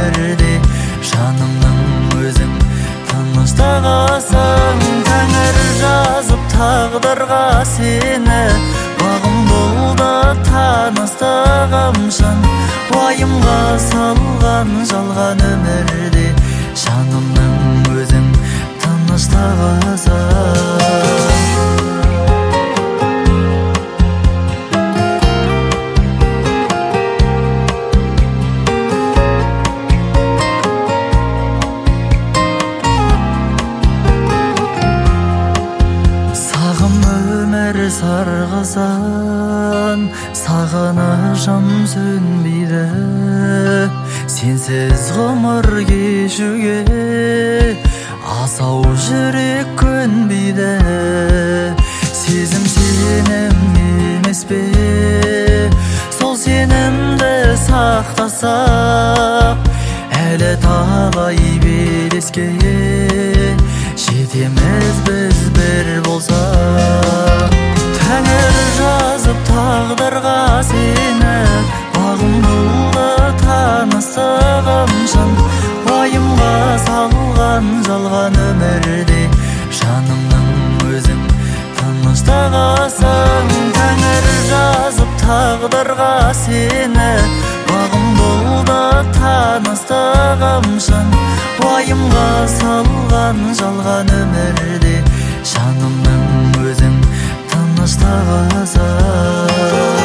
өмірде жанымның өзің тыныштық алсаң. Тәңір жазып тағдырға сені, бағым болды таныстығым шын. Уайымға салған жалған өмірде жанымның өзің тыныштық алсаң. Сарғызан сағынышым сөнбейді, сенсіз ғұмыр кешуге асау жүрек көнбейді. Сезім сенім емес пе, сол сенімді сақтасақ әлі талай белеске жетеміз біз бір болсақ. Тәңір жазып тағдырға сені, бағым болды таныстығым шын. Уайымға салған жалған өмірде жанымның өзің тыныштық алсаң. Тәңір жазып тағдырға сені, бағым болды таныстығым шын. Уайымға салған жалған өмірде жанымның өзің тыныштық алсаң.